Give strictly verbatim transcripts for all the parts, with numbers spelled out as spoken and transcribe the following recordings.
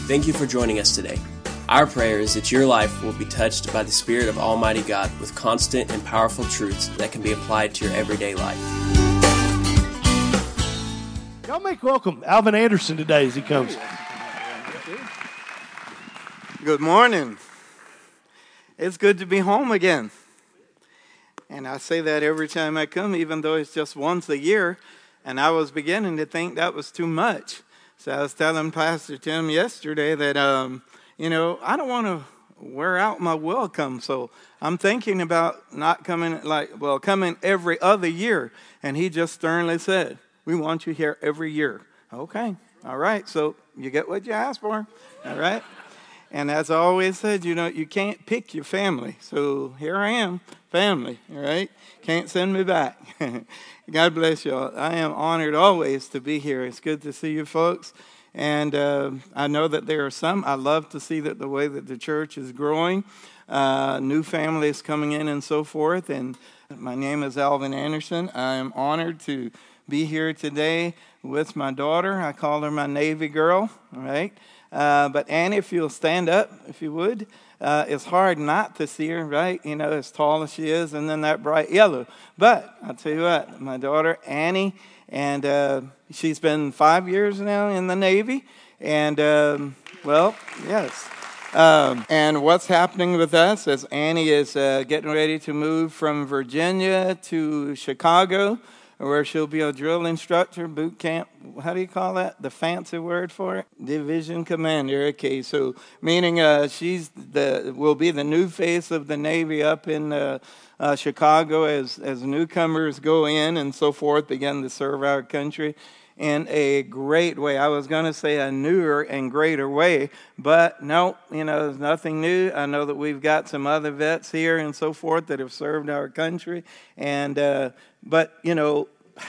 Thank you for joining us today. Our prayer is that your life will be touched by the Spirit of Almighty God with constant and powerful truths that can be applied to your everyday life. Y'all make welcome Alvin Anderson today as he comes. Good morning. It's good to be home again. And I say that every time I come, even though it's just once a year. And I was beginning to think that was too much. So I was telling Pastor Tim yesterday that, um, you know, I don't want to wear out my welcome. So I'm thinking about not coming, like, well, coming every other year. And he just sternly said, we want you here every year. Okay. All right. So you get what you asked for. All right. And as I always said, you know, you can't pick your family. So here I am, family, all right? Can't send me back. God bless y'all. I am honored always to be here. It's good to see you folks. And uh, I know that there are some. I love to see that the way that the church is growing, uh, new families coming in and so forth. And my name is Alvin Anderson. I am honored to be here today with my daughter. I call her my Navy girl, all right? Uh, but Annie, if you'll stand up, if you would. Uh, it's hard not to see her, right? You know, as tall as she is, and then that bright yellow. But I'll tell you what, my daughter Annie, and uh, she's been five years now in the Navy. And, um, well, yes. Um, and what's happening with us is Annie is uh, getting ready to move from Virginia to Chicago, where she'll be a drill instructor, boot camp. How do you call that? The fancy word for it? Division commander. Okay, so meaning uh, she's the will be the new face of the Navy up in uh, uh, Chicago as as newcomers go in and so forth, begin to serve our country in a great way. I was going to say a newer and greater way, but no, you know, there's nothing new. I know that we've got some other vets here and so forth that have served our country, and uh, but, you know,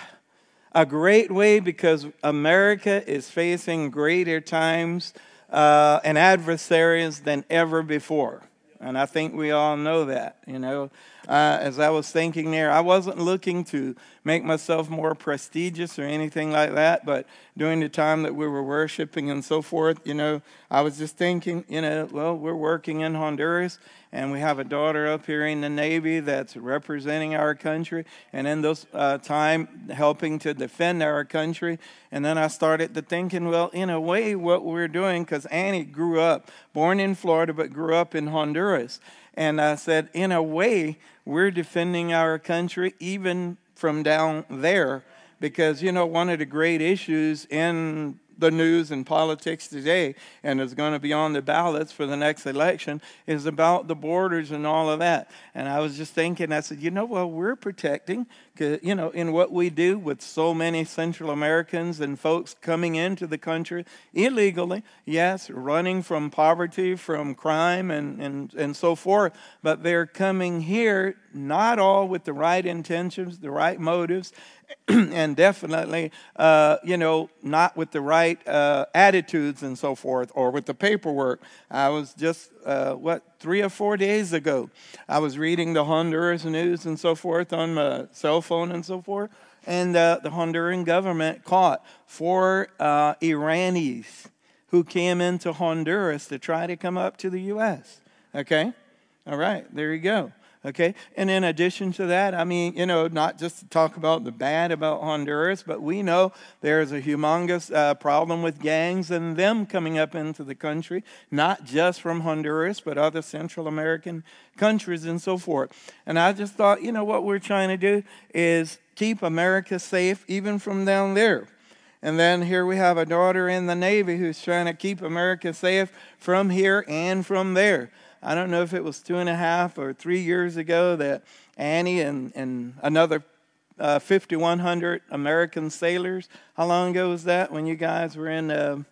a great way because America is facing greater times uh, and adversaries than ever before. And I think we all know that, you know. Uh, as I was thinking there, I wasn't looking to make myself more prestigious or anything like that, but during the time that we were worshiping and so forth, you know, I was just thinking, you know, well, we're working in Honduras, and we have a daughter up here in the Navy that's representing our country, and in this uh, time helping to defend our country. And then I started to thinking, well, in a way, what we're doing, because Annie grew up, born in Florida, but grew up in Honduras. And I said, in a way, we're defending our country even from down there, because, you know, one of the great issues in the news and politics today, and is going to be on the ballots for the next election, is about the borders and all of that. And I was just thinking, I said, you know, well, we're protecting, you know, in what we do with so many Central Americans and folks coming into the country illegally, yes, running from poverty, from crime, and, and, and so forth, but they're coming here not all with the right intentions, the right motives, and definitely, uh, you know, not with the right uh, attitudes and so forth, or with the paperwork. I was just, uh, what, three or four days ago, I was reading the Honduras news and so forth on my cell phone and so forth, and uh, the Honduran government caught four uh, Iranis who came into Honduras to try to come up to the U S Okay? All right, there you go. Okay, and in addition to that, I mean, you know, not just to talk about the bad about Honduras, but we know there's a humongous uh, problem with gangs and them coming up into the country, not just from Honduras, but other Central American countries and so forth. And I just thought, you know, what we're trying to do is keep America safe even from down there. And then here we have a daughter in the Navy who's trying to keep America safe from here and from there. I don't know if it was two and a half or three years ago that Annie and, and another uh, fifty-one hundred American sailors, how long ago was that when you guys were in uh,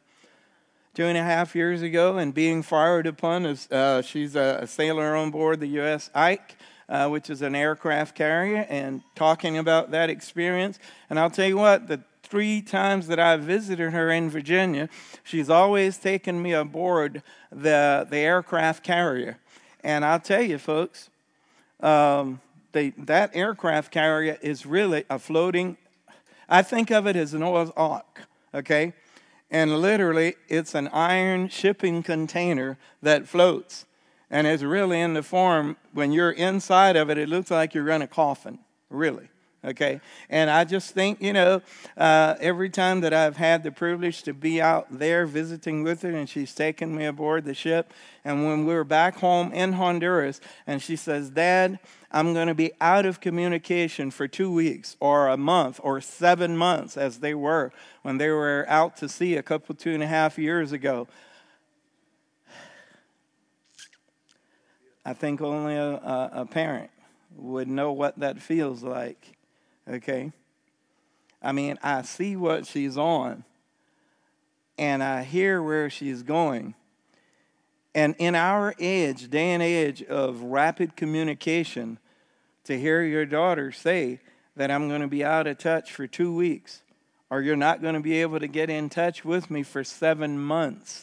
two and a half years ago and being fired upon? As uh, she's a, a sailor on board the U S Ike, uh, which is an aircraft carrier, and talking about that experience. And I'll tell you what, the three times that I visited her in Virginia, she's always taken me aboard the, the aircraft carrier. And I'll tell you, folks, um, they, that aircraft carrier is really a floating, I think of it as an Noah's Ark, okay? And literally, it's an iron shipping container that floats. And it's really in the form, when you're inside of it, it looks like you're in a coffin, really. Okay? And I just think, you know, uh, every time that I've had the privilege to be out there visiting with her, and she's taken me aboard the ship, and when we were back home in Honduras, and she says, Dad, I'm going to be out of communication for two weeks or a month or seven months as they were when they were out to sea a couple, two and a half years ago. I think only a, a, a parent would know what that feels like, okay? I mean, I see what she's on, and I hear where she's going. And in our age, day and age of rapid communication, to hear your daughter say that I'm going to be out of touch for two weeks, or you're not going to be able to get in touch with me for seven months.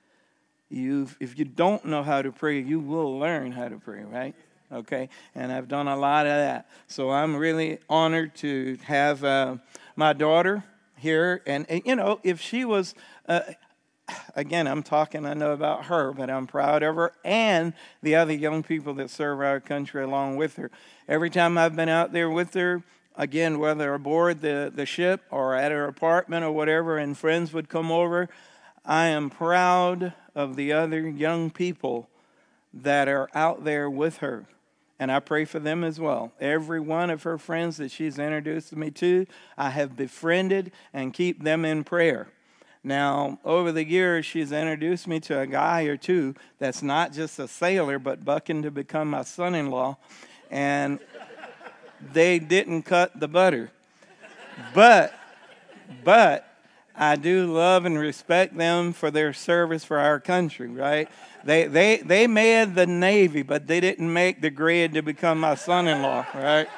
You, if you don't know how to pray, you will learn how to pray, right? Okay, and I've done a lot of that. So I'm really honored to have uh, my daughter here. And, and, you know, if she was... Uh, Again, I'm talking, I know about her, but I'm proud of her and the other young people that serve our country along with her. Every time I've been out there with her, again, whether aboard the, the ship or at her apartment or whatever, and friends would come over, I am proud of the other young people that are out there with her. And I pray for them as well. Every one of her friends that she's introduced me to, I have befriended and keep them in prayer. Now, over the years, she's introduced me to a guy or two that's not just a sailor, but bucking to become my son-in-law. And they didn't cut the butter. But, but I do love and respect them for their service for our country, right? They, they, they made the Navy, but they didn't make the grade to become my son-in-law, right?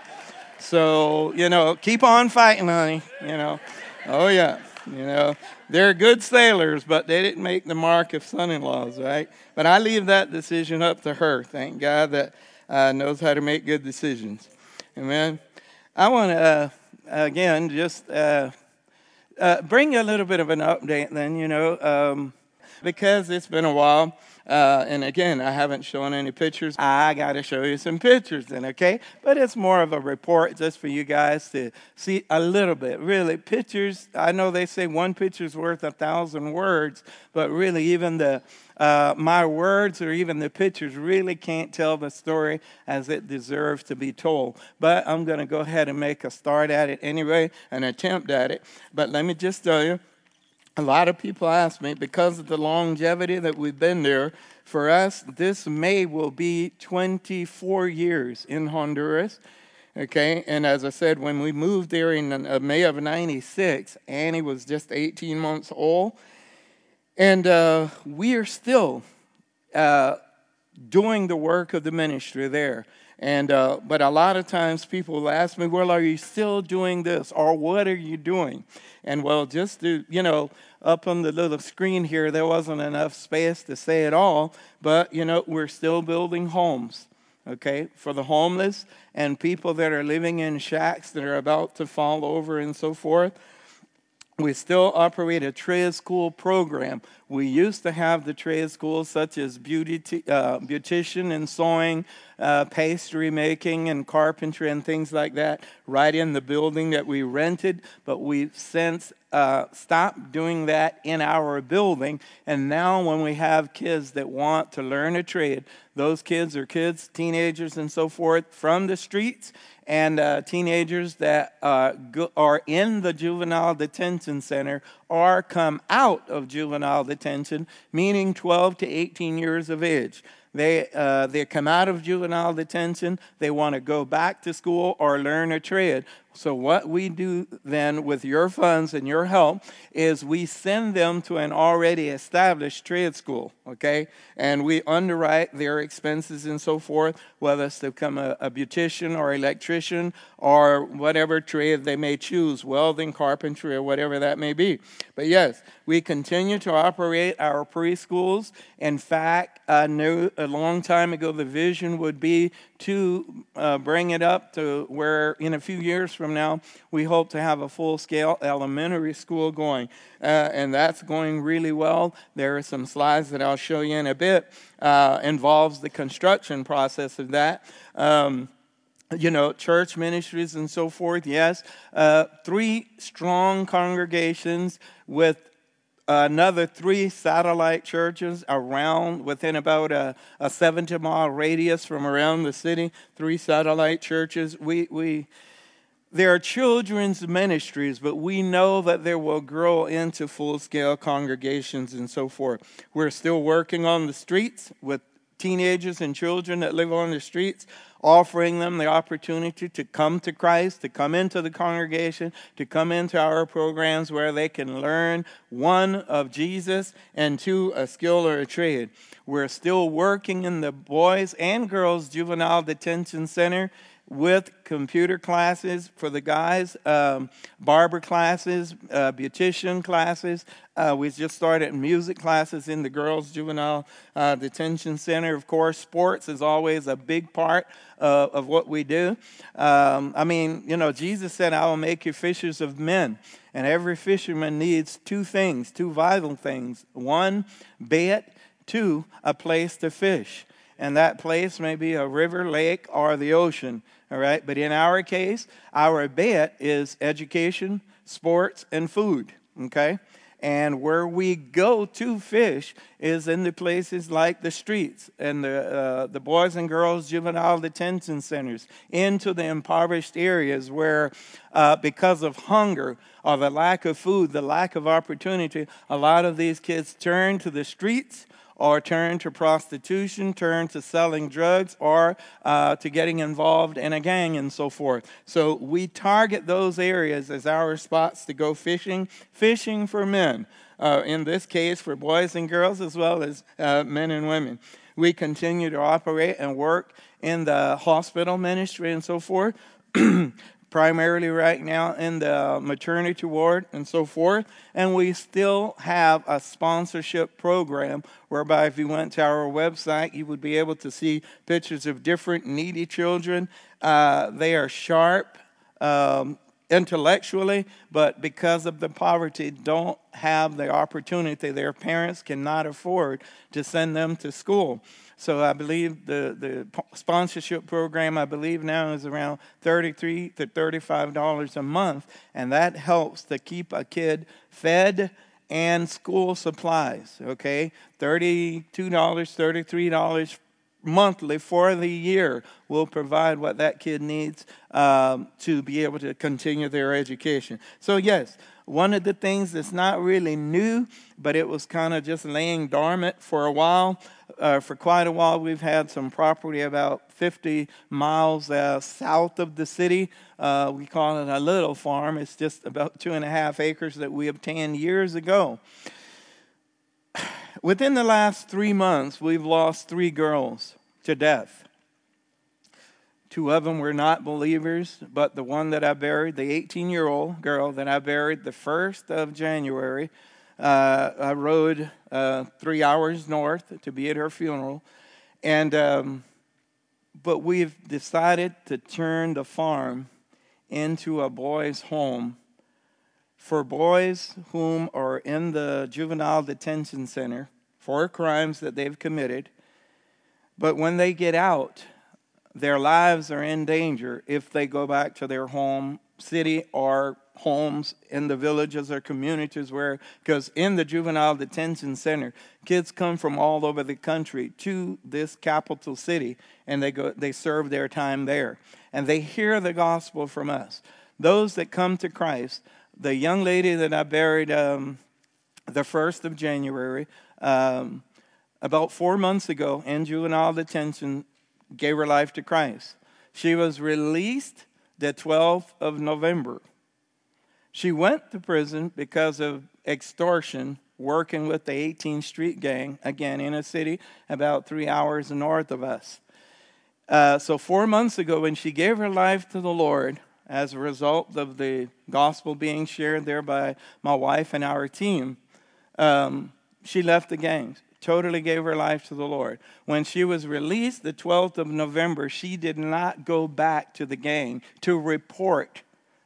So, you know, keep on fighting, honey, you know. Oh, yeah. You know, they're good sailors, but they didn't make the mark of son-in-laws, right? But I leave that decision up to her. Thank God that uh, knows how to make good decisions. Amen. I want to, uh, again, just uh, uh, bring you a little bit of an update then, you know, um, because it's been a while. Uh, and again, I haven't shown any pictures. I got to show you some pictures then, okay? But it's more of a report just for you guys to see a little bit. Really, pictures, I know they say one picture's worth a thousand words, but really even the uh, my words or even the pictures really can't tell the story as it deserves to be told. But I'm going to go ahead and make a start at it anyway, an attempt at it. But let me just tell you, a lot of people ask me, because of the longevity that we've been there, for us, this May will be twenty-four years in Honduras, okay? And as I said, when we moved there in uh, May of ninety-six, Annie was just eighteen months old. And uh, we are still uh, doing the work of the ministry there. And uh, but a lot of times people will ask me, well, are you still doing this? Or what are you doing? And well, just to, you know, up on the little screen here, there wasn't enough space to say it all. But, you know, we're still building homes, okay, for the homeless and people that are living in shacks that are about to fall over and so forth. We still operate a trade school program. We used to have the trade schools such as beauty, t- uh, beautician and sewing, uh, pastry making and carpentry and things like that right in the building that we rented. But we've since uh, stopped doing that in our building. And now when we have kids that want to learn a trade, those kids are kids, teenagers and so forth from the streets, and uh, teenagers that uh, go, are in the juvenile detention center or come out of juvenile detention, meaning twelve to eighteen years of age. They uh, they come out of juvenile detention, they want to go back to school or learn a trade. So what we do then with your funds and your help is we send them to an already established trade school, okay? And we underwrite their expenses and so forth, whether it's to become a, a beautician or electrician or whatever trade they may choose, welding, carpentry, or whatever that may be. But yes, we continue to operate our preschools. In fact, I knew a long time ago the vision would be to uh, bring it up to where in a few years from from now, we hope to have a full-scale elementary school going, uh, and that's going really well. There are some slides that I'll show you in a bit. Uh, involves the construction process of that. Um, you know, church ministries and so forth, yes. Uh, three strong congregations with another three satellite churches around, within about a, a seventy mile radius from around the city, three satellite churches. We, we, there are children's ministries, but we know that they will grow into full-scale congregations and so forth. We're still working on the streets with teenagers and children that live on the streets, offering them the opportunity to come to Christ, to come into the congregation, to come into our programs where they can learn, one, of Jesus, and two, a skill or a trade. We're still working in the boys and girls juvenile detention center with computer classes for the guys, um, barber classes, uh, beautician classes. Uh, we just started music classes in the girls' juvenile uh, detention center. Of course, sports is always a big part uh, of what we do. Um, I mean, you know, Jesus said, I will make you fishers of men. And every fisherman needs two things, two vital things. One, bait. Two, a place to fish. And that place may be a river, lake, or the ocean. All right, but in our case, our bait is education, sports, and food, okay? And where we go to fish is in the places like the streets and the uh, the boys and girls juvenile detention centers, into the impoverished areas where uh, because of hunger or the lack of food, the lack of opportunity, a lot of these kids turn to the streets, or turn to prostitution, turn to selling drugs, or uh, to getting involved in a gang and so forth. So we target those areas as our spots to go fishing, fishing for men. Uh, in this case, for boys and girls as well as uh, men and women. We continue to operate and work in the hospital ministry and so forth. Primarily right now in the maternity ward and so forth. And we still have a sponsorship program whereby if you went to our website, you would be able to see pictures of different needy children. Uh, they are sharp um, intellectually, but because of the poverty, don't have the opportunity. Their parents cannot afford to send them to school. So I believe the, the sponsorship program, I believe now is around thirty-three to thirty-five dollars a month. And that helps to keep a kid fed and school supplies, okay? thirty-two dollars, thirty-three dollars monthly for the year will provide what that kid needs um, to be able to continue their education. So yes, one of the things that's not really new, but it was kind of just laying dormant for a while. Uh, for quite a while, we've had some property about fifty miles uh, south of the city. Uh, we call it a little farm. It's just about two and a half acres that we obtained years ago. Within the last three months, we've lost three girls to death. Two of them were not believers, but the one that I buried, the eighteen-year-old girl that I buried the first of January, uh, I rode uh, three hours north to be at her funeral. And um, but we've decided to turn the farm into a boys' home for boys whom are in the juvenile detention center for crimes that they've committed. But when they get out, their lives are in danger if they go back to their home city or homes in the villages or communities where, because in the juvenile detention center, kids come from all over the country to this capital city, and they go, they serve their time there. And they hear the gospel from us. Those that come to Christ, the young lady that I buried um, the first of January, um, about four months ago in juvenile detention, gave her life to Christ. She was released the twelfth of November. She went to prison because of extortion, working with the eighteenth Street Gang, again in a city about three hours north of us. Uh, so four months ago, when she gave her life to the Lord, as a result of the gospel being shared there by my wife and our team, um, she left the gangs. Totally gave her life to the Lord. When she was released the twelfth of November, she did not go back to the gang to report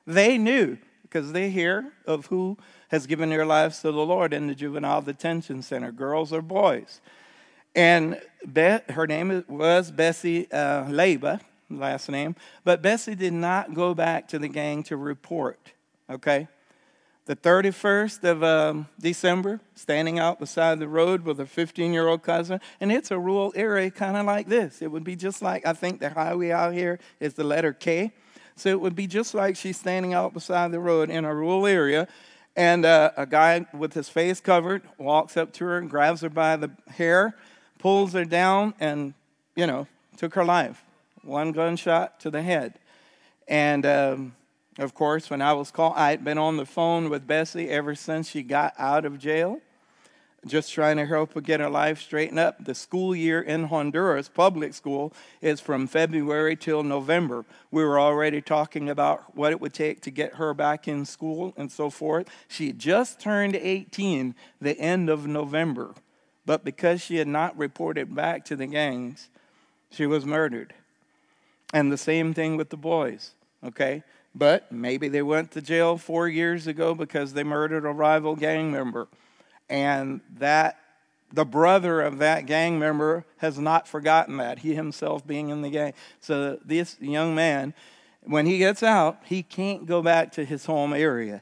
They knew because they hear of who has given their lives to the Lord in the juvenile detention center, girls or boys. And Be- her name was Bessie uh, Leba, last name, but Bessie did not go back to the gang to report, okay? The thirty-first of um, December, standing out beside the road with a fifteen-year-old cousin, and it's a rural area kind of like this. It would be just like, I think the highway out here is the letter K, so it would be just like she's standing out beside the road in a rural area, and uh, a guy with his face covered walks up to her and grabs her by the hair, pulls her down, and, you know, took her life. One gunshot to the head. And... Um, Of course, when I was called, I had been on the phone with Bessie ever since she got out of jail, just trying to help her get her life straightened up. The school year in Honduras, public school, is from February till November. We were already talking about what it would take to get her back in school and so forth. She had just turned eighteen the end of November, but because she had not reported back to the gangs, she was murdered. And the same thing with the boys, okay? But maybe they went to jail four years ago because they murdered a rival gang member. And that the brother of that gang member has not forgotten that, he himself being in the gang. So this young man, when he gets out, he can't go back to his home area.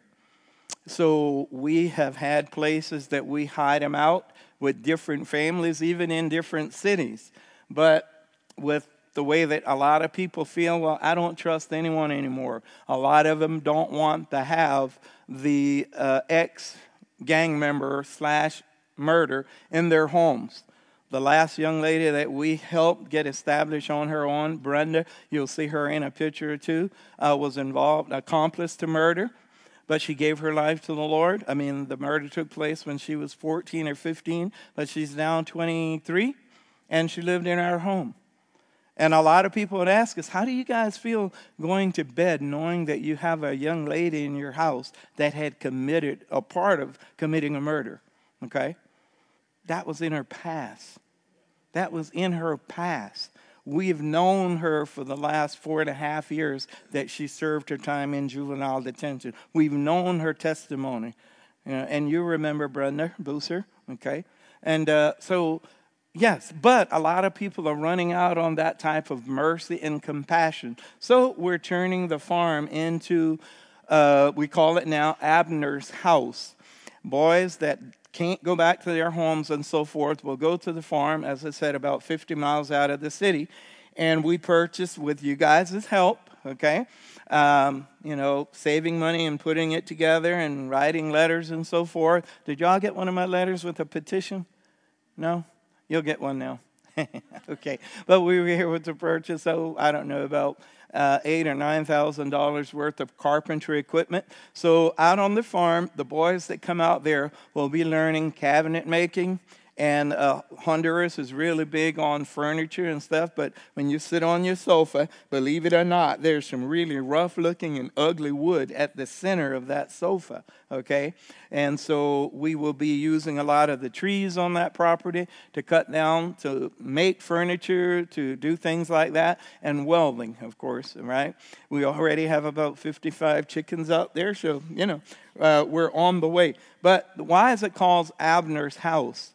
So we have had places that we hide him out with different families, even in different cities. But with the way that a lot of people feel, well, I don't trust anyone anymore. A lot of them don't want to have the uh, ex-gang member slash murder in their homes. The last young lady that we helped get established on her own, Brenda, you'll see her in a picture or two, uh, was involved, accomplice to murder, but she gave her life to the Lord. I mean, the murder took place when she was fourteen or fifteen, but she's now twenty-three, and she lived in our home. And a lot of people would ask us, how do you guys feel going to bed knowing that you have a young lady in your house that had committed, a part of committing a murder, okay? That was in her past. That was in her past. We've known her for the last four and a half years that she served her time in juvenile detention. We've known her testimony. You know, and you remember Brenda Booser, okay? And uh, so... Yes, but a lot of people are running out on that type of mercy and compassion. So we're turning the farm into, uh, we call it now Abner's house. Boys that can't go back to their homes and so forth will go to the farm, as I said, about fifty miles out of the city. And we purchased with you guys' help, okay, um, you know, saving money and putting it together and writing letters and so forth. Did y'all get one of my letters with a petition? No? You'll get one now. Okay. But we were here with the purchase, so I don't know, about uh, eight or nine thousand dollars worth of carpentry equipment. So out on the farm, the boys that come out there will be learning cabinet making. And uh, Honduras is really big on furniture and stuff, but when you sit on your sofa, believe it or not, there's some really rough-looking and ugly wood at the center of that sofa, okay? And so we will be using a lot of the trees on that property to cut down, to make furniture, to do things like that, and welding, of course, right? We already have about fifty-five chickens out there, so, you know, uh, we're on the way. But why is it called Abner's house?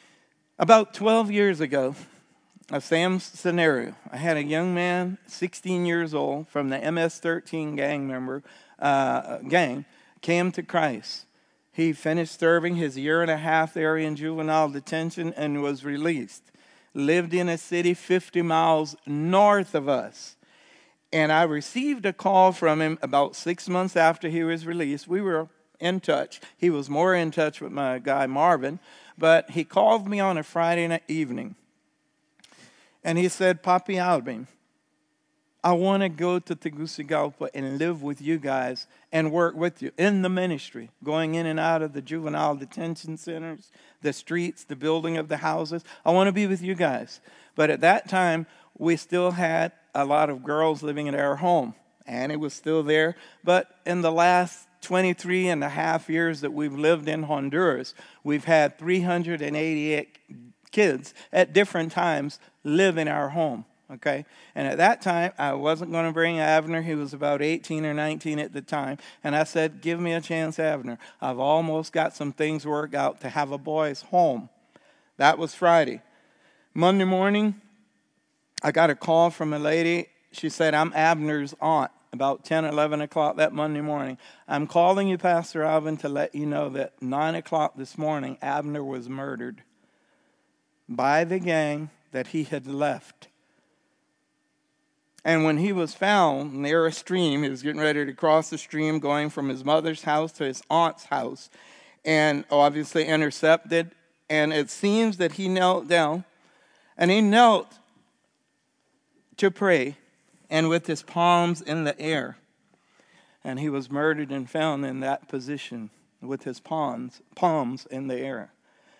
About twelve years ago, a same scenario. I had a young man, sixteen years old, from the M S thirteen gang member, uh, gang, came to Christ. He finished serving his year and a half there in juvenile detention and was released. Lived in a city fifty miles north of us. And I received a call from him about six months after he was released. We were in touch. He was more in touch with my guy Marvin. But he called me on a Friday night evening. And he said, Papi Alvin, I want to go to Tegucigalpa and live with you guys and work with you in the ministry, going in and out of the juvenile detention centers, the streets, the building of the houses. I want to be with you guys. But at that time, we still had a lot of girls living in our home. And it was still there. But in the last twenty-three and a half years that we've lived in Honduras, we've had three hundred eighty-eight kids at different times live in our home, okay? And at that time, I wasn't going to bring Abner. He was about eighteen or nineteen at the time. And I said, give me a chance, Abner. I've almost got some things worked out to have a boys home. That was Friday. Monday morning, I got a call from a lady. She said, I'm Abner's aunt, about ten, eleven o'clock that Monday morning. I'm calling you, Pastor Alvin, to let you know that nine o'clock this morning, Abner was murdered by the gang that he had left. And when he was found near a stream, he was getting ready to cross the stream, going from his mother's house to his aunt's house, and obviously intercepted. And it seems that he knelt down, and he knelt to pray, and with his palms in the air. And he was murdered and found in that position with his palms, palms in the air.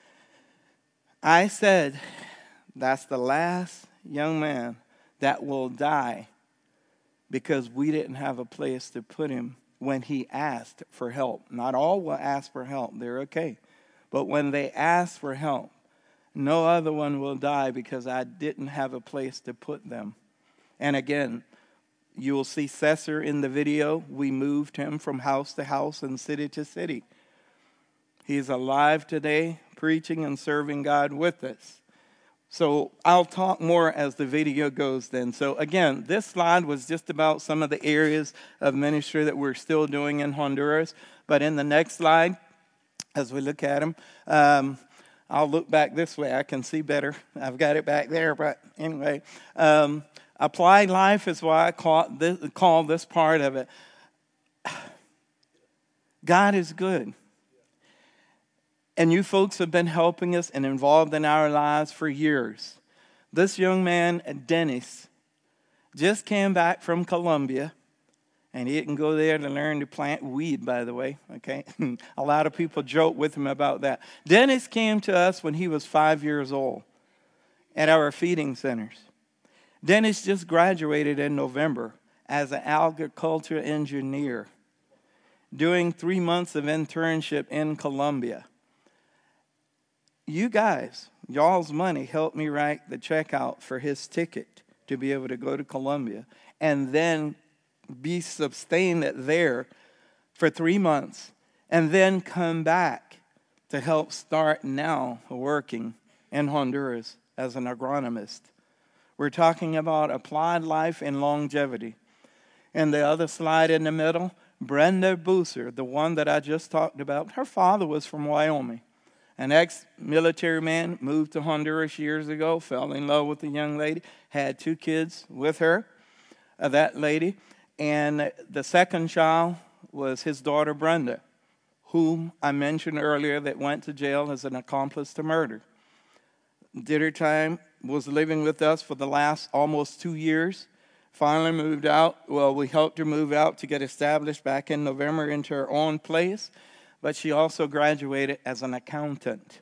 I said, that's the last young man that will die because we didn't have a place to put him when he asked for help. Not all will ask for help. They're okay. But when they ask for help, no other one will die because I didn't have a place to put them. And again, you will see Cesar in the video. We moved him from house to house and city to city. He's alive today, preaching and serving God with us. So I'll talk more as the video goes then. So again, this slide was just about some of the areas of ministry that we're still doing in Honduras. But in the next slide, as we look at them, um, I'll look back this way. I can see better. I've got it back there. But anyway, um, applied life is why I call this, call this part of it. God is good. And you folks have been helping us and involved in our lives for years. This young man, Dennis, just came back from Colombia. And he didn't go there to learn to plant weed, by the way, okay? A lot of people joke with him about that. Dennis came to us when he was five years old at our feeding centers. Dennis just graduated in November as an agriculture engineer, doing three months of internship in Colombia. You guys, y'all's money helped me write the check out for his ticket to be able to go to Colombia and then be sustained there for three months and then come back to help start now working in Honduras as an agronomist. We're talking about applied life and longevity. And the other slide in the middle, Brenda Booser, the one that I just talked about, her father was from Wyoming. An ex-military man, moved to Honduras years ago, fell in love with a young lady, had two kids with her, uh, that lady. And the second child was his daughter, Brenda, whom I mentioned earlier that went to jail as an accomplice to murder. Did her time, was living with us for the last almost two years. Finally moved out. Well, we helped her move out to get established back in November into her own place. But she also graduated as an accountant.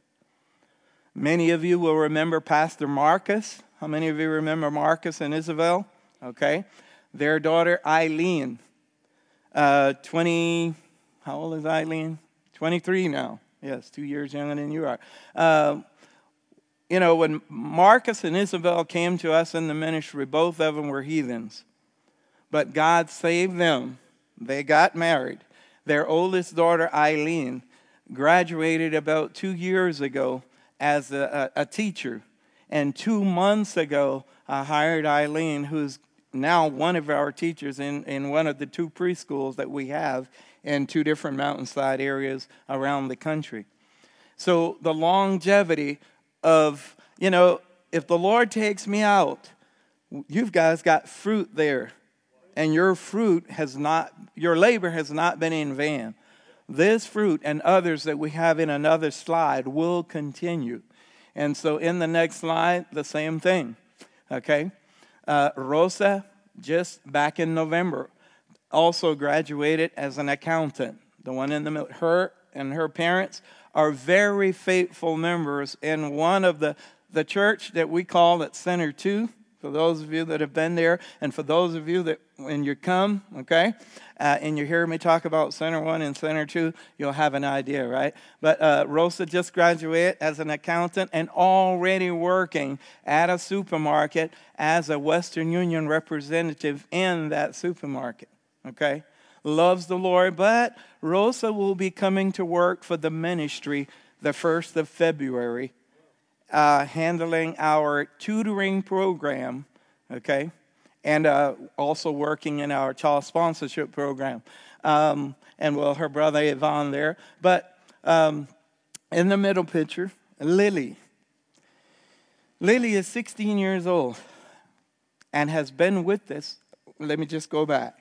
Many of you will remember Pastor Marcus. How many of you remember Marcus and Isabel? Okay. Their daughter, Eileen. Uh, twenty, how old is Eileen? twenty-three now. Yes, two years younger than you are. Uh, you know, when Marcus and Isabel came to us in the ministry, both of them were heathens. But God saved them. They got married. Their oldest daughter, Eileen, graduated about two years ago as a, a, a teacher. And two months ago, I hired Eileen, who's now one of our teachers in, in one of the two preschools that we have in two different mountainside areas around the country. So the longevity of, you know, if the Lord takes me out, you guys got fruit there. And your fruit has not, your labor has not been in vain. This fruit and others that we have in another slide will continue. And so in the next slide, the same thing. Okay? Uh, Rosa, just back in November, also graduated as an accountant. The one in the middle, her and her parents are very faithful members in one of the, the church that we call at Center two. For those of you that have been there, and for those of you that when you come, okay, uh, and you hear me talk about Center One and Center Two, you'll have an idea, right? But uh, Rosa just graduated as an accountant and already working at a supermarket as a Western Union representative in that supermarket, okay? Loves the Lord, but Rosa will be coming to work for the ministry the first of February, uh, handling our tutoring program, okay? And uh, also working in our child sponsorship program. Um, and, well, her brother Yvonne there. But um, in the middle picture, Lily. Lily is sixteen years old and has been with us. Let me just go back.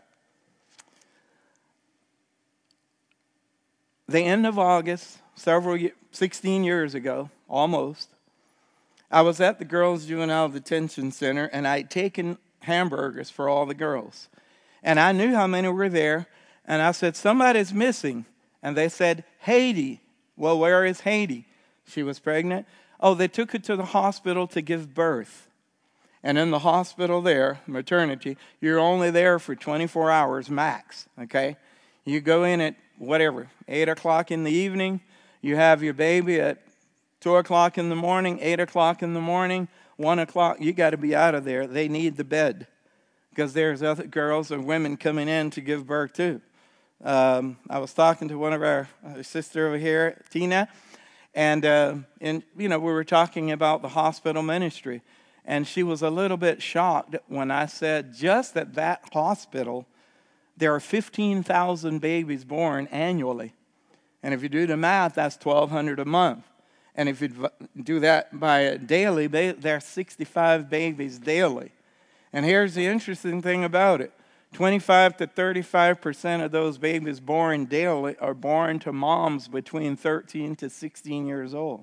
The end of August, several, sixteen years ago, almost, I was at the Girls Juvenile Detention Center, and I'd taken hamburgers for all the girls. And I knew how many were there, and I said, somebody's missing. And they said, Haiti. Well, where is Haiti? She was pregnant. Oh, they took her to the hospital to give birth. And in the hospital there, maternity, you're only there for twenty-four hours max, okay? You go in at whatever, eight o'clock in the evening. You have your baby at two o'clock in the morning, eight o'clock in the morning. One o'clock, you got to be out of there. They need the bed because there's other girls or women coming in to give birth too. Um, I was talking to one of our, our sister over here, Tina, and uh, and you know we were talking about the hospital ministry, and she was a little bit shocked when I said just at that hospital there are fifteen thousand babies born annually, and if you do the math, that's twelve hundred a month. And if you do that by daily, there are sixty-five babies daily. And here's the interesting thing about it. twenty-five to thirty-five percent of those babies born daily are born to moms between thirteen to sixteen years old.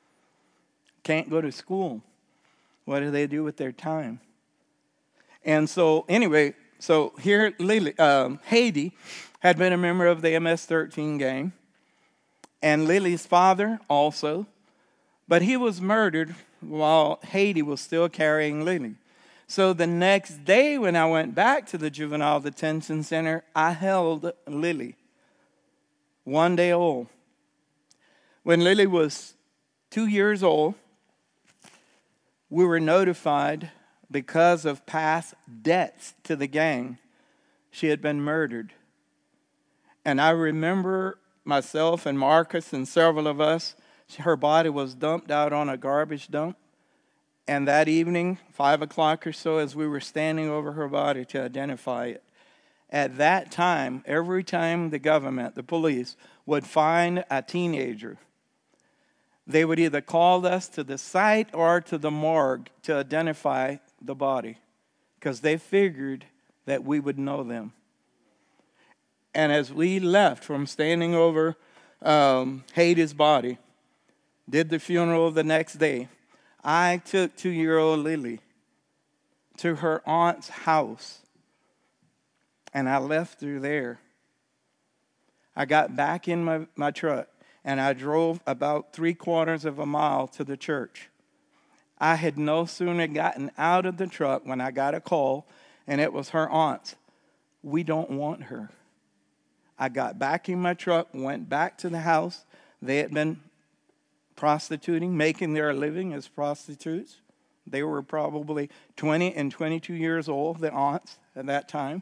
Can't go to school. What do they do with their time? And so anyway, so here Lily, um, Haiti had been a member of the M S thirteen gang. And Lily's father also. But he was murdered while Haiti was still carrying Lily. So the next day when I went back to the juvenile detention center, I held Lily, one day old. When Lily was two years old, we were notified because of past debts to the gang, she had been murdered. And I remember myself and Marcus and several of us, her body was dumped out on a garbage dump. And that evening, five o'clock or so, as we were standing over her body to identify it, at that time, every time the government, the police, would find a teenager, they would either call us to the site or to the morgue to identify the body because they figured that we would know them. And as we left from standing over um, Haiti's body, did the funeral the next day, I took two-year-old Lily to her aunt's house, and I left her there. I got back in my, my truck, and I drove about three quarters of a mile to the church. I had no sooner gotten out of the truck when I got a call, and it was her aunt's. We don't want her. I got back in my truck, went back to the house. They had been prostituting, making their living as prostitutes. They were probably twenty and twenty-two years old, the aunts at that time.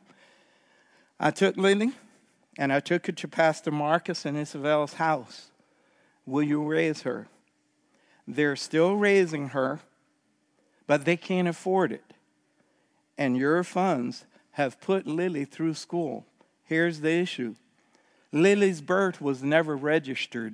I took Lily, and I took her to Pastor Marcus and Isabel's house. Will you raise her? They're still raising her, but they can't afford it. And your funds have put Lily through school. Here's the issue. Lily's birth was never registered.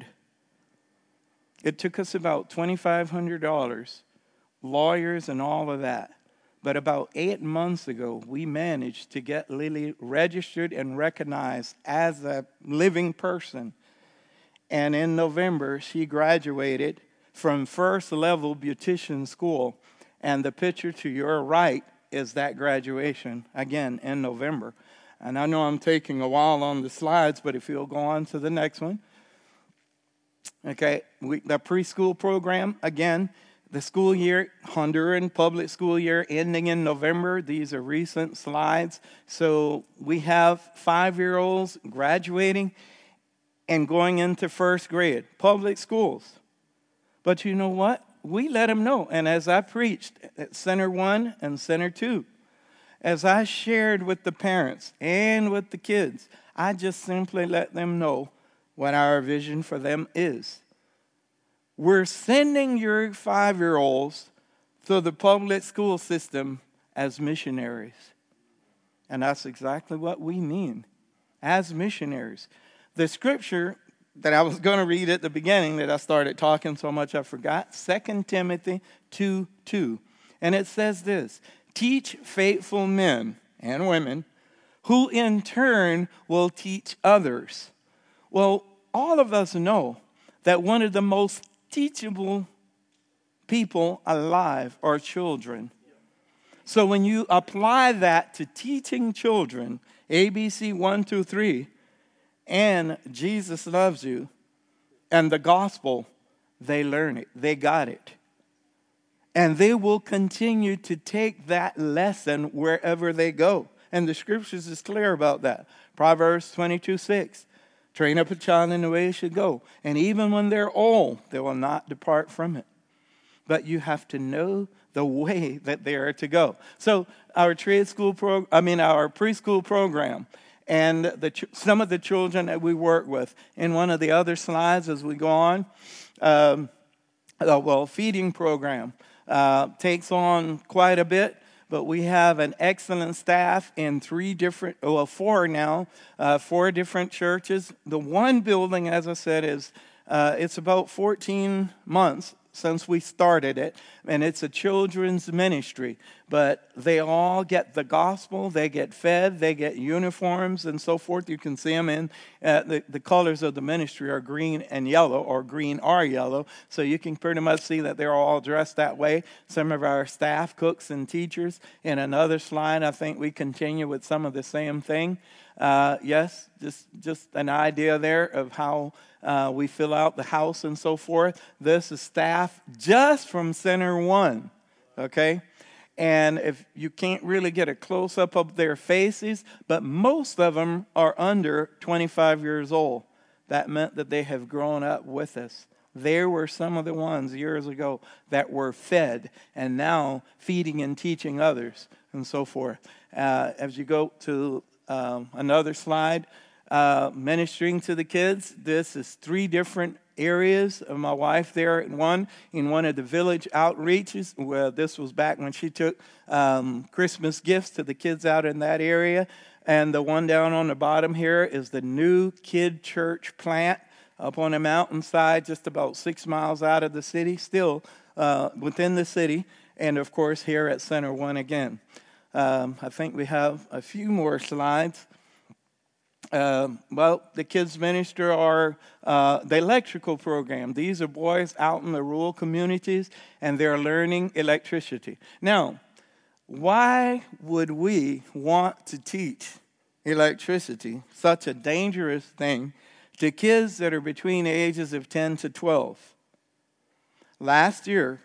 It took us about twenty-five hundred dollars, lawyers and all of that. But about eight months ago, we managed to get Lily registered and recognized as a living person. And in November, she graduated from first level beautician school. And the picture to your right is that graduation, again, in November. And I know I'm taking a while on the slides, but if you'll go on to the next one. Okay, we, the preschool program, again, The school year, Honduran public school year, ending in November. These are recent slides. So we have five-year-olds graduating and going into first grade, public schools. But you know what? We let them know. And as I preached at Center One and Center Two, as I shared with the parents and with the kids, I just simply let them know what our vision for them is. We're sending your five-year-olds to the public school system as missionaries. And that's exactly what we mean, as missionaries. The scripture that I was going to read at the beginning that I started talking so much I forgot, Second Timothy two two. And it says this, teach faithful men and women who in turn will teach others. Well, all of us know that one of the most teachable people alive are children. So when you apply that to teaching children, A B C one, two, three, and Jesus loves you, and the gospel, they learn it. They got it. And they will continue to take that lesson wherever they go. And the scriptures is clear about that. Proverbs twenty-two six. Train up a child in the way he should go. And even when they're old, they will not depart from it. But you have to know the way that they are to go. So our trade school pro, I mean our preschool program, and the ch- some of the children that we work with. In one of the other slides as we go on, um, uh, well, feeding program uh, takes on quite a bit. But we have an excellent staff in three different, well, four now, uh, four different churches. The one building, as I said, is uh, it's about fourteen months since we started it, and it's a children's ministry. But they all get the gospel, they get fed, they get uniforms and so forth. You can see them in, uh, the, the colors of the ministry are green and yellow, or green or yellow. So you can pretty much see that they're all dressed that way. Some of our staff, cooks, and teachers. In another slide, I think we continue with some of the same thing. Uh, yes, just, just an idea there of how uh, we fill out the house and so forth. This is staff just from Center One, okay? And if you can't really get a close-up of their faces, but most of them are under twenty-five years old. That meant that they have grown up with us. There were some of the ones years ago that were fed and now feeding and teaching others and so forth. Uh, as you go to um, another slide, uh, ministering to the kids, this is three different areas of my wife there in one in one of the village outreaches, where this was back when she took um, Christmas gifts to the kids out in that area. And the one down on the bottom here is the new kid church plant up on a mountainside just about six miles out of the city, still uh, within the city. And of course here at Center One again. Um, I think we have a few more slides. Uh, well, the kids minister are uh, the electrical program. These are boys out in the rural communities, and they're learning electricity. Now, why would we want to teach electricity, such a dangerous thing, to kids that are between the ages of ten to twelve? Last year,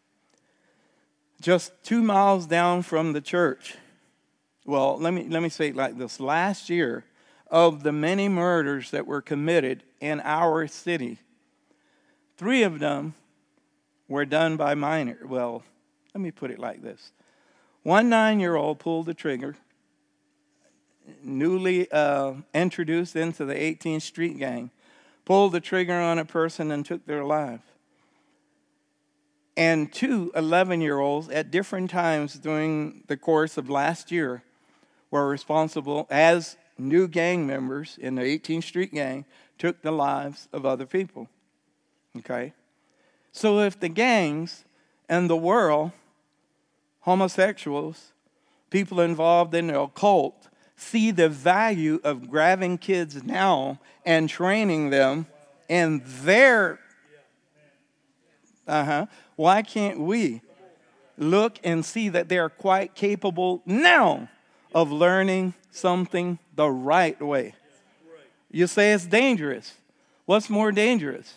just two miles down from the church, well, let me let me say it like this. Last year, of the many murders that were committed in our city, three of them were done by minors. Well, let me put it like this. One nine-year-old pulled the trigger, newly uh, introduced into the eighteenth Street Gang, pulled the trigger on a person and took their life. And two eleven-year-olds at different times during the course of last year were responsible as new gang members in the eighteenth Street Gang, took the lives of other people. Okay? So if the gangs and the world, homosexuals, people involved in the occult, see the value of grabbing kids now and training them in their, uh-huh, why can't we look and see that they're quite capable now of learning something the right way? You say it's dangerous. What's more dangerous?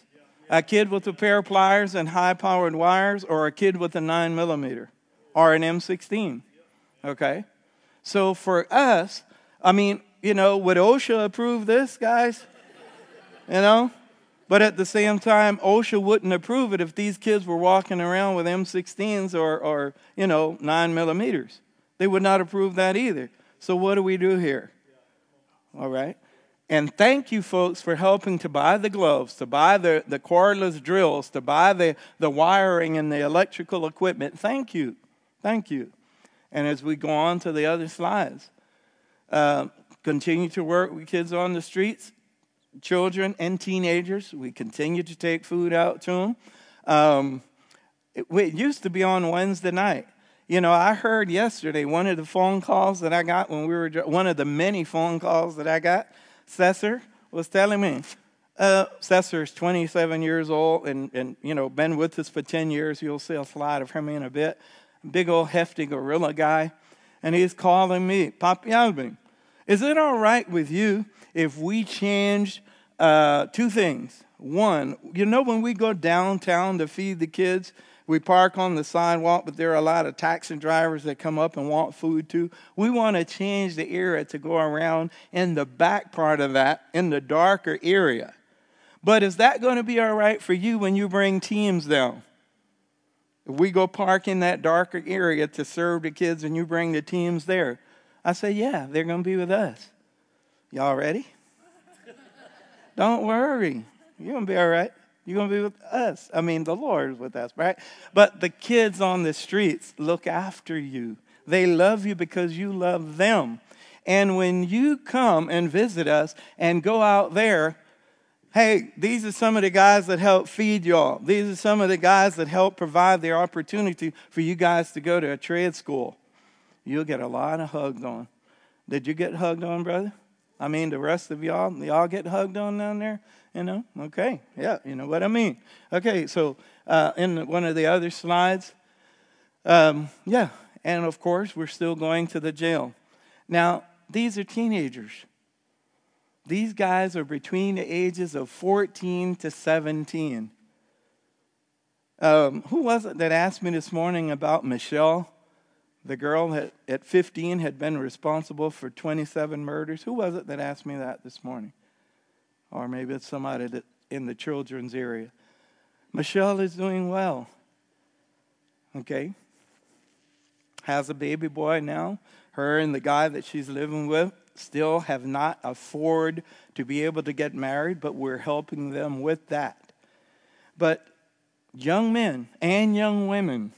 A kid with a pair of pliers and high-powered wires, or a kid with a nine millimeter or an M sixteen? Okay? So for us, I mean, you know, would OSHA approve this, guys? You know? But at the same time, OSHA wouldn't approve it if these kids were walking around with M sixteens or, or you know, nine millimeters. They would not approve that either. So what do we do here? All right? And thank you, folks, for helping to buy the gloves, to buy the, the cordless drills, to buy the, the wiring and the electrical equipment. Thank you. Thank you. And as we go on to the other slides, uh, continue to work with kids on the streets, children and teenagers. We continue to take food out to them. Um, it, it used to be on Wednesday night. You know, I heard yesterday one of the phone calls that I got when we were, one of the many phone calls that I got, Cesar was telling me, uh, Cesar's twenty-seven years old and, and, you know, been with us for ten years. You'll see a slide of him in a bit. Big old hefty gorilla guy. And he's calling me, Papi Alvin, is it all right with you if we change uh, two things? One, you know, when we go downtown to feed the kids, we park on the sidewalk, but there are a lot of taxi drivers that come up and want food too. We want to change the area to go around in the back part of that, in the darker area. But is that going to be all right for you when you bring teams down? If we go park in that darker area to serve the kids and you bring the teams there, I say, yeah, they're going to be with us. Y'all ready? Don't worry. You're going to be all right. You're going to be with us. I mean, the Lord is with us, right? But the kids on the streets look after you. They love you because you love them. And when you come and visit us and go out there, hey, these are some of the guys that help feed y'all. These are some of the guys that help provide the opportunity for you guys to go to a trade school. You'll get a lot of hugged on. Did you get hugged on, brother? I mean, the rest of y'all, y'all get hugged on down there? You know, okay, yeah, you know what I mean. Okay, so uh, in one of the other slides, um, yeah, and of course, we're still going to the jail. Now, these are teenagers. These guys are between the ages of fourteen to seventeen. Um, who was it that asked me this morning about Michelle? The girl that at fifteen had been responsible for twenty-seven murders. Who was it that asked me that this morning? Or maybe it's somebody that in the children's area. Michelle is doing well. Okay. Has a baby boy now. Her and the guy that she's living with still have not afforded to be able to get married, but we're helping them with that. But young men and young women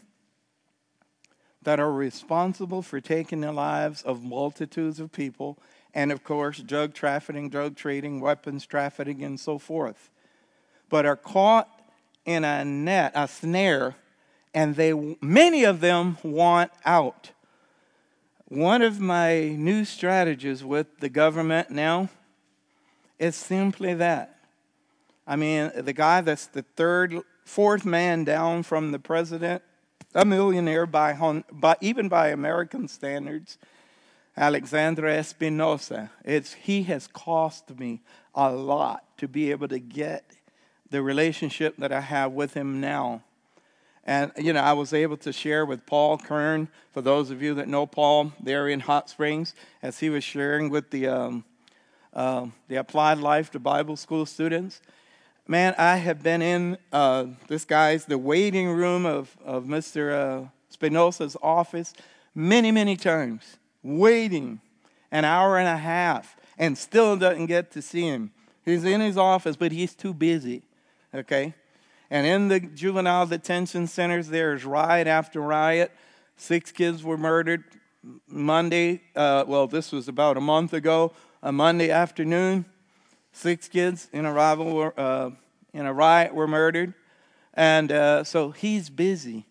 that are responsible for taking the lives of multitudes of people, and of course, drug trafficking, drug trading, weapons trafficking, and so forth, but are caught in a net, a snare, and they, many of them want out. One of my new strategies with the government now is simply that. I mean, the guy that's the third, fourth man down from the president, a millionaire by, by even by American standards, Alexandre Espinosa. It's, he has cost me a lot to be able to get the relationship that I have with him now. And, you know, I was able to share with Paul Kern, for those of you that know Paul, there in Hot Springs, as he was sharing with the um, uh, the Applied Life to Bible School students. Man, I have been in uh, this guy's, the waiting room of, of Mister Uh, Spinosa's office many, many times, waiting an hour and a half, and still doesn't get to see him. He's in his office, but he's too busy, okay? And in the juvenile detention centers, there's riot after riot. Six kids were murdered Monday. Uh, well, this was about a month ago, a Monday afternoon. Six kids in a rival were, uh, in a riot were murdered, and uh, so he's busy.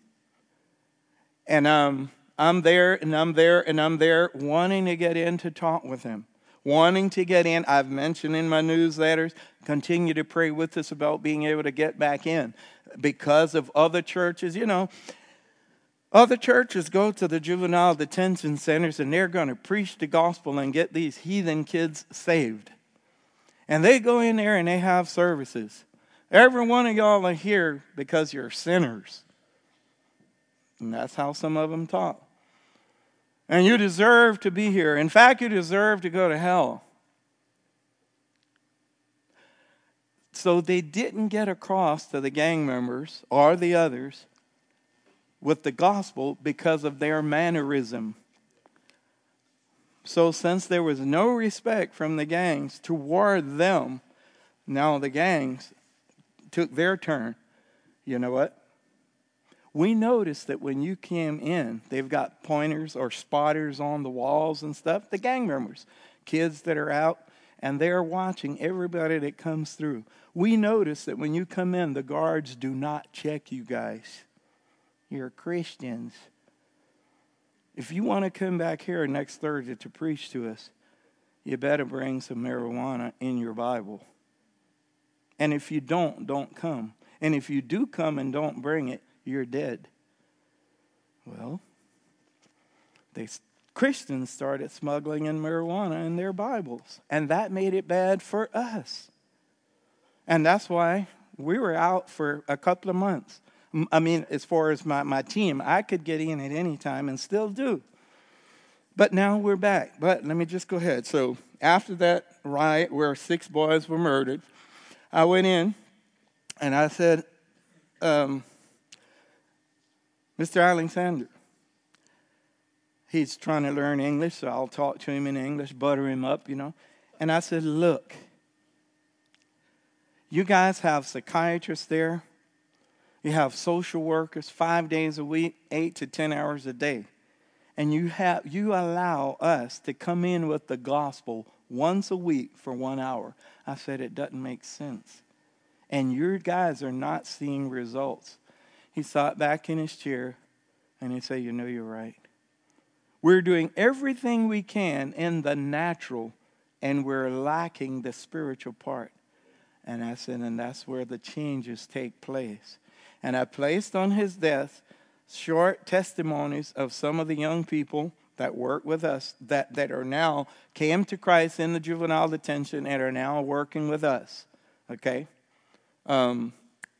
And um, I'm there, and I'm there, and I'm there, wanting to get in to talk with him, wanting to get in. I've mentioned in my newsletters, continue to pray with us about being able to get back in, because of other churches. You know, other churches go to the juvenile detention centers, and they're going to preach the gospel and get these heathen kids saved. And they go in there and they have services. Every one of y'all are here because you're sinners. And that's how some of them talk. And you deserve to be here. In fact, you deserve to go to hell. So they didn't get across to the gang members or the others with the gospel because of their mannerism. So since there was no respect from the gangs toward them, now the gangs took their turn. You know what? We noticed that when you came in, they've got pointers or spotters on the walls and stuff. The gang members, kids that are out, and they're watching everybody that comes through. We noticed that when you come in, the guards do not check you guys. You're Christians. If you want to come back here next Thursday to preach to us, you better bring some marijuana in your Bible. And if you don't, don't come. And if you do come and don't bring it, you're dead. Well, they Christians started smuggling in marijuana in their Bibles. And that made it bad for us. And that's why we were out for a couple of months. I mean, as far as my, my team, I could get in at any time and still do. But now we're back. But let me just go ahead. So after that riot where six boys were murdered, I went in and I said, um, Mister Alexander, he's trying to learn English, so I'll talk to him in English, butter him up, you know. And I said, look, you guys have psychiatrists there. You have social workers five days a week, eight to ten hours a day. And you have you allow us to come in with the gospel once a week for one hour. I said, it doesn't make sense. And your guys are not seeing results. He sat back in his chair and he said, you know, you're right. We're doing everything we can in the natural and we're lacking the spiritual part. And I said, and that's where the changes take place. And I placed on his desk short testimonies of some of the young people that work with us that, that are now came to Christ in the juvenile detention and are now working with us. Okay? Um,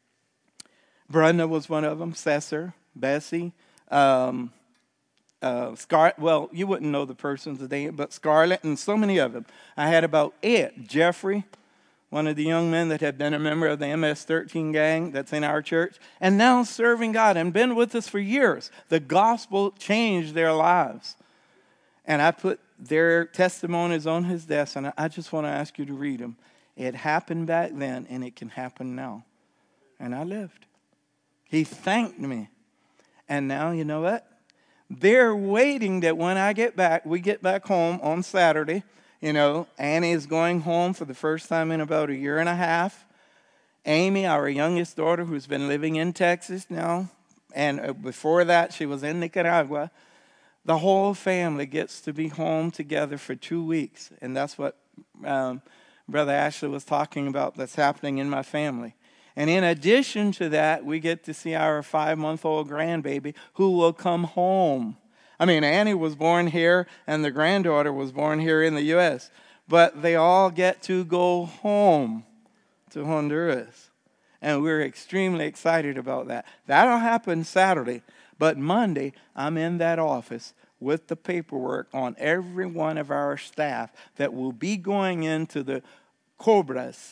Brenda was one of them, Cesar, Bessie, um, uh, Scar. Well, you wouldn't know the person's name, but Scarlett and so many of them. I had about eight. Jeffrey, one of the young men that had been a member of the M S thirteen gang that's in our church, and now serving God and been with us for years. The gospel changed their lives. And I put their testimonies on his desk, and I just want to ask you to read them. It happened back then, and it can happen now. And I lived. He thanked me. And now, you know what? They're waiting that when I get back, we get back home on Saturday. You know, Annie is going home for the first time in about a year and a half. Amy, our youngest daughter, who's been living in Texas now, and before that, she was in Nicaragua. The whole family gets to be home together for two weeks. And that's what um, Brother Ashley was talking about that's happening in my family. And in addition to that, we get to see our five-month-old grandbaby who will come home. I mean, Annie was born here and the granddaughter was born here in the U S But they all get to go home to Honduras. And we're extremely excited about that. That'll happen Saturday. But Monday, I'm in that office with the paperwork on every one of our staff that will be going into the Cobras.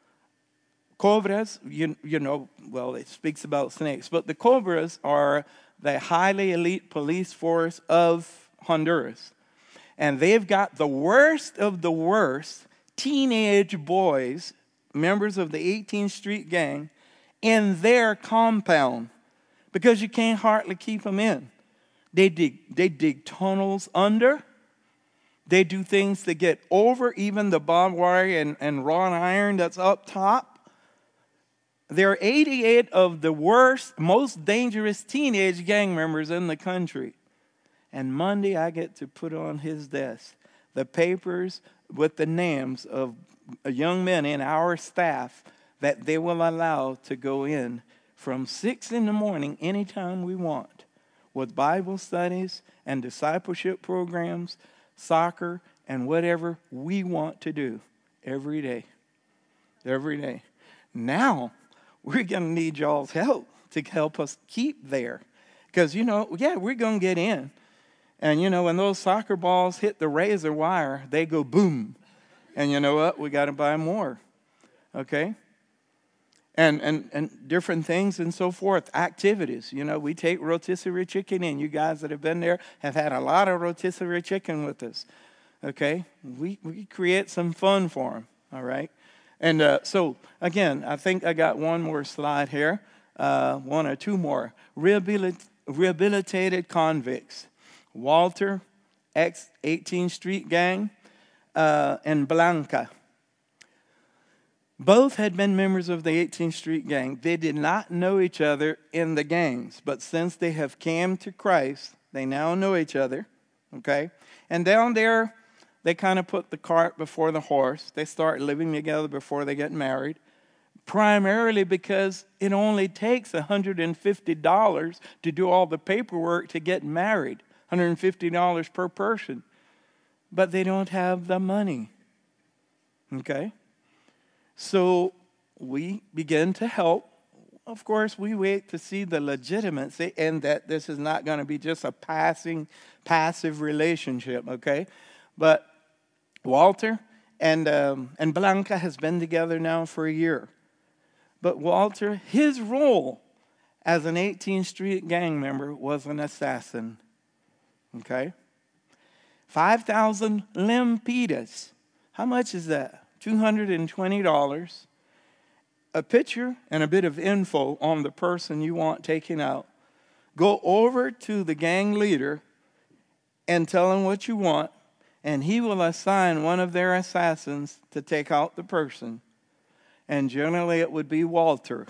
Cobras, you, you know, well, it speaks about snakes, but the Cobras are the highly elite police force of Honduras. And they've got the worst of the worst teenage boys, members of the eighteenth Street Gang, in their compound because you can't hardly keep them in. They dig, they dig tunnels under. They do things to get over even the barbed wire and, and wrought iron that's up top. There are eighty-eight of the worst, most dangerous teenage gang members in the country. And Monday, I get to put on his desk the papers with the names of young men in our staff that they will allow to go in from six in the morning anytime we want with Bible studies and discipleship programs, soccer, and whatever we want to do every day. Every day. Now, we're going to need y'all's help to help us keep there. Because, you know, yeah, we're going to get in. And, you know, when those soccer balls hit the razor wire, they go boom. And you know what? We got to buy more. Okay? And, and and different things and so forth, activities. You know, we take rotisserie chicken in. You guys that have been there have had a lot of rotisserie chicken with us. Okay? We, we create some fun for them. All right? And uh, so, again, I think I got one more slide here. Uh, one or two more. Rehabilit- rehabilitated convicts. Walter, ex eighteenth Street Gang, uh, and Blanca. Both had been members of the eighteenth Street Gang. They did not know each other in the gangs, but since they have come to Christ, they now know each other, okay? And down there, they kind of put the cart before the horse. They start living together before they get married, primarily because it only takes one hundred fifty dollars to do all the paperwork to get married, one hundred fifty dollars per person. But they don't have the money, okay? So we begin to help. Of course, we wait to see the legitimacy and that this is not going to be just a passing, passive relationship, okay? But Walter and um, and Blanca has been together now for a year. But Walter, his role as an eighteenth Street Gang member was an assassin, okay? five thousand lempiras. How much is that? two hundred twenty dollars, a picture and a bit of info on the person you want taken out. Go over to the gang leader and tell him what you want, and he will assign one of their assassins to take out the person. And generally it would be Walter.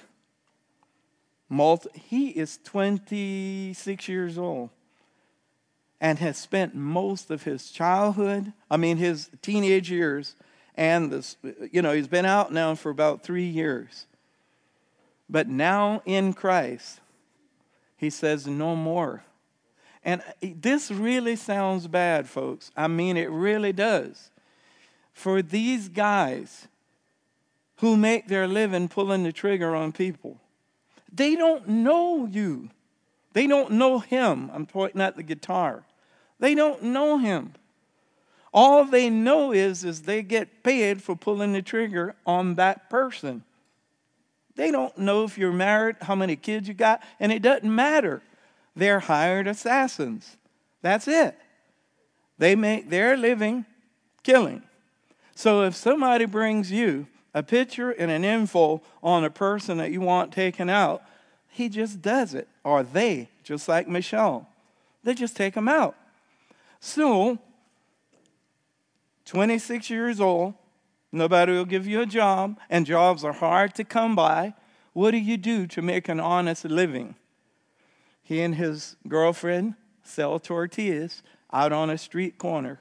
He is twenty-six years old and has spent most of his childhood, I mean his teenage years, and this, you know, he's been out now for about three years. But now in Christ, he says no more. And this really sounds bad, folks. I mean, it really does. For these guys who make their living pulling the trigger on people, they don't know you. They don't know him. I'm pointing at the guitar. They don't know him. All they know is, is they get paid for pulling the trigger on that person. They don't know if you're married, how many kids you got, and it doesn't matter. They're hired assassins. That's it. They make their living killing. So if somebody brings you a picture and an info on a person that you want taken out, he just does it. Or they, just like Michelle. They just take them out. So, twenty-six years old, nobody will give you a job, and jobs are hard to come by. What do you do to make an honest living? He and his girlfriend sell tortillas out on a street corner.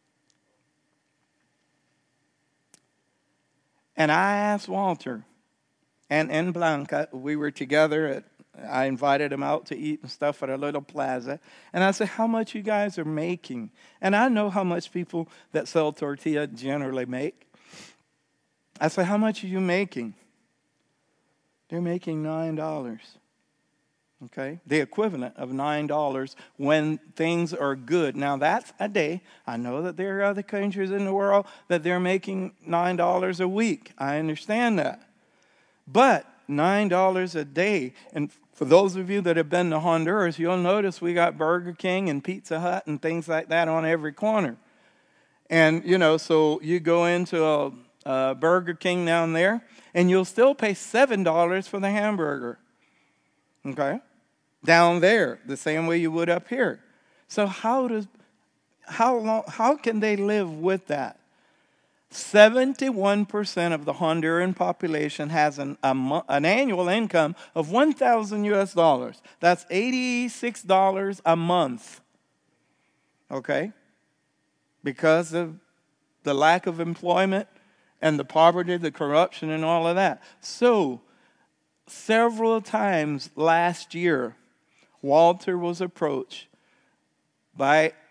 And I asked Walter and, and Blanca, we were together at, I invited them out to eat and stuff at a little plaza. And I said, how much you guys are making? And I know how much people that sell tortilla generally make. I said, how much are you making? They're making nine dollars. Okay? The equivalent of nine dollars when things are good. Now, that's a day. I know that there are other countries in the world that they're making nine dollars a week. I understand that. But nine dollars a day. And for those of you that have been to Honduras, you'll notice we got Burger King and Pizza Hut and things like that on every corner. And, you know, so you go into a, a Burger King down there, and you'll still pay seven dollars for the hamburger. Okay? Down there, the same way you would up here. So how does, how long, how can they live with that? seventy-one percent of the Honduran population has an, a, an annual income of one thousand U S dollars. That's eighty-six dollars a month. Okay? Because of the lack of employment and the poverty, the corruption, and all of that. So, several times last year, Walter was approached by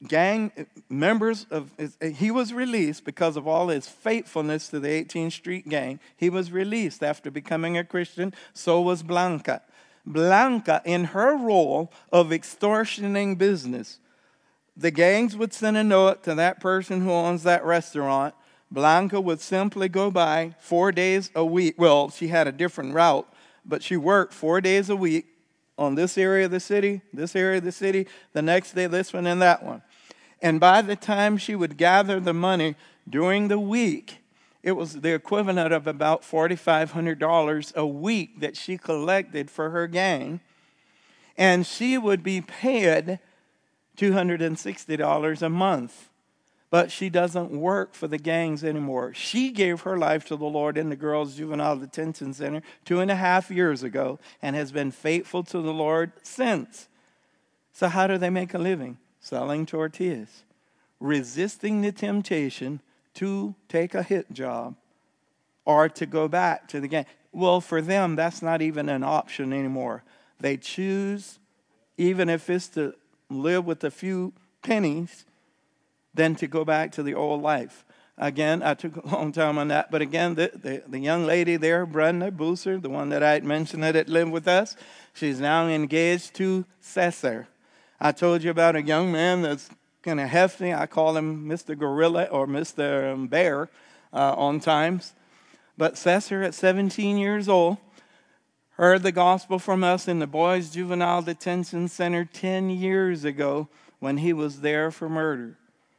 gang members of, he was released because of all his faithfulness to the eighteenth Street Gang. He was released after becoming a Christian. So was Blanca. Blanca, in her role of extortioning business, the gangs would send a note to that person who owns that restaurant. Blanca would simply go by four days a week. Well, she had a different route, but she worked four days a week on this area of the city, this area of the city, the next day this one and that one. And by the time she would gather the money during the week, it was the equivalent of about four thousand five hundred dollars a week that she collected for her gang. And she would be paid two hundred sixty dollars a month. But she doesn't work for the gangs anymore. She gave her life to the Lord in the Girls Juvenile Detention Center two and a half years ago and has been faithful to the Lord since. So how do they make a living? Selling tortillas, resisting the temptation to take a hit job or to go back to the gang. Well, for them, that's not even an option anymore. They choose, even if it's to live with a few pennies, than to go back to the old life. Again, I took a long time on that, but again, the, the, the young lady there, Brenda Booser, the one that I had mentioned that had lived with us, she's now engaged to Cesar. I told you about a young man that's kind of hefty. I call him Mister Gorilla or Mister Bear uh, on times. But Cesar, at seventeen years old, heard the gospel from us in the Boys Juvenile Detention Center ten years ago when he was there for murder.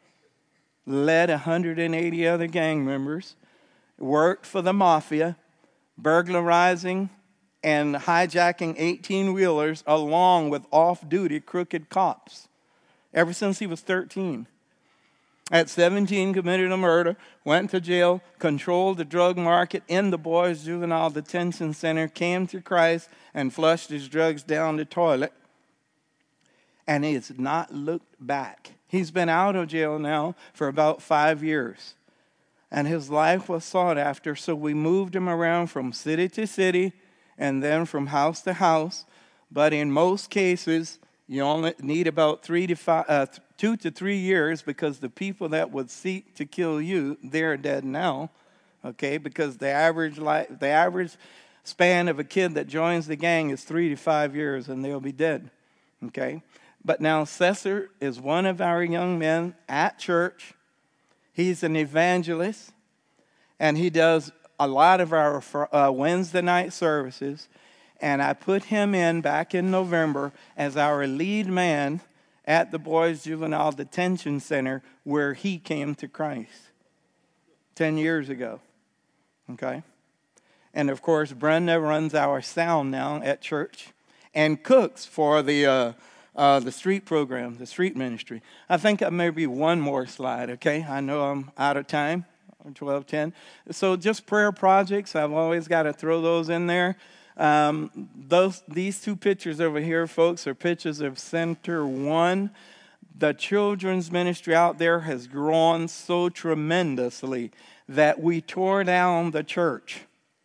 Led one hundred eighty other gang members, worked for the mafia, burglarizing and hijacking eighteen-wheelers along with off-duty crooked cops ever since he was thirteen. At seventeen, committed a murder, went to jail, controlled the drug market in the Boys Juvenile Detention Center, came to Christ, and flushed his drugs down the toilet. And he has not looked back. He's been out of jail now for about five years. And his life was sought after, so we moved him around from city to city and then from house to house. But in most cases, you only need about three to five, uh, two to three years because the people that would seek to kill you, they're dead now. Okay, because the average life, the average span of a kid that joins the gang is three to five years, and they'll be dead. Okay. But now Cesar is one of our young men at church. He's an evangelist, and he does a lot of our uh, Wednesday night services. And I put him in back in November as our lead man at the Boys Juvenile Detention Center where he came to Christ ten years ago. Okay? And, of course, Brenda runs our sound now at church and cooks for the... Uh, Uh, the street program, the street ministry. I think I maybe one more slide, okay? I know I'm out of time, twelve ten. So just prayer projects, I've always got to throw those in there. Um, those These two pictures over here, folks, are pictures of Center One. The children's ministry out there has grown so tremendously that we tore down the church.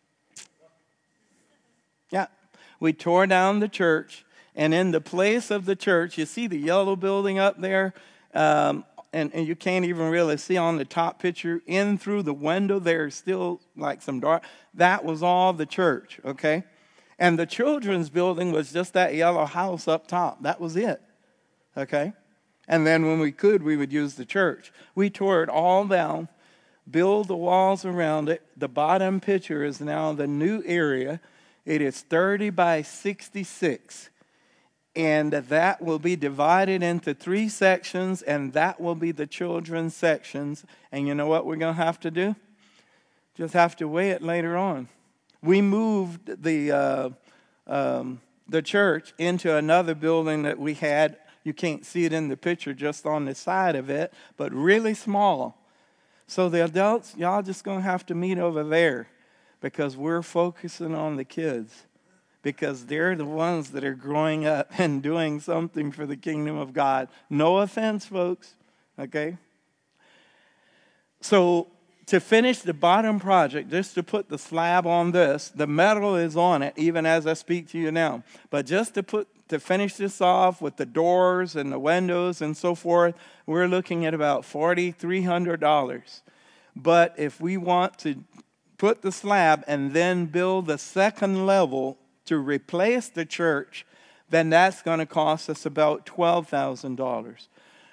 Yeah, we tore down the church. And in the place of the church, you see the yellow building up there, um, and, and you can't even really see on the top picture. In through the window, there's still like some dark. That was all the church, okay? And the children's building was just that yellow house up top. That was it, okay? And then when we could, we would use the church. We tore it all down, build the walls around it. The bottom picture is now the new area. It is thirty by sixty-six. And that will be divided into three sections, and that will be the children's sections. And you know what we're going to have to do? Just have to weigh it later on. We moved the uh, um, the church into another building that we had. You can't see it in the picture, just on the side of it, but really small. So the adults, y'all just going to have to meet over there because we're focusing on the kids. Because they're the ones that are growing up and doing something for the kingdom of God. No offense, folks, okay? So to finish the bottom project, just to put the slab on this, the metal is on it, even as I speak to you now. But just to put to finish this off with the doors and the windows and so forth, we're looking at about four thousand three hundred dollars. But if we want to put the slab and then build the second level to replace the church, then that's going to cost us about twelve thousand dollars.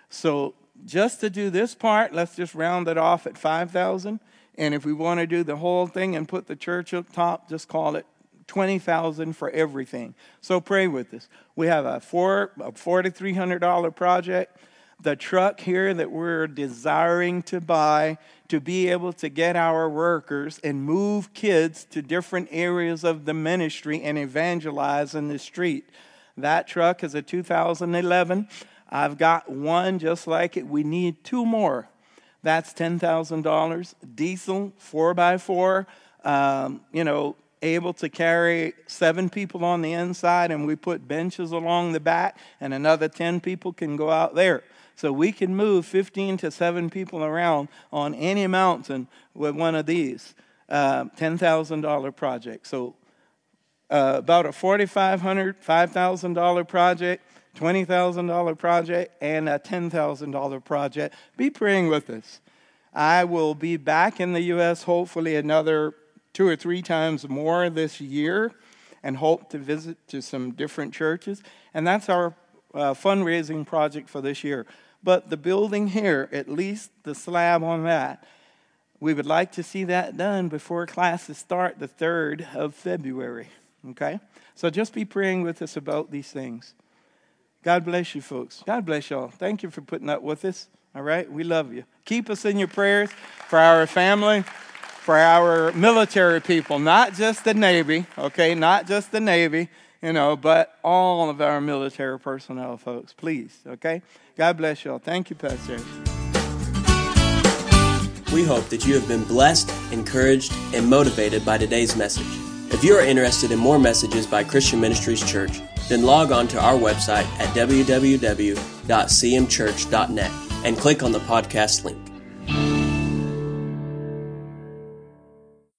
So just to do this part, let's just round it off at five thousand dollars. And if we want to do the whole thing and put the church up top, just call it twenty thousand dollars for everything. So pray with us. We have a, four, a four thousand three hundred dollars project. The truck here that we're desiring to buy to be able to get our workers and move kids to different areas of the ministry and evangelize in the street. That truck is a two thousand eleven. I've got one just like it. We need two more. That's ten thousand dollars. Diesel, four by four, um, you know, able to carry seven people on the inside, and we put benches along the back, and another ten people can go out there. So we can move fifteen to seven people around on any mountain with one of these. Uh, ten thousand dollars project. So uh, about a four thousand five hundred dollars, five thousand dollars project, twenty thousand dollars project, and a ten thousand dollars project. Be praying with us. I will be back in the U S hopefully another two or three times more this year, and hope to visit to some different churches. And that's our uh, fundraising project for this year. But the building here, at least the slab on that, we would like to see that done before classes start the third of February. Okay? So just be praying with us about these things. God bless you, folks. God bless y'all. Thank you for putting up with us. All right? We love you. Keep us in your prayers for our family, for our military people, not just the Navy, okay? Not just the Navy, you know, but all of our military personnel, folks. Please, okay? God bless y'all. Thank you, Pastor. We hope that you have been blessed, encouraged, and motivated by today's message. If you are interested in more messages by Christian Ministries Church, then log on to our website at w w w dot c m church dot net and click on the podcast link.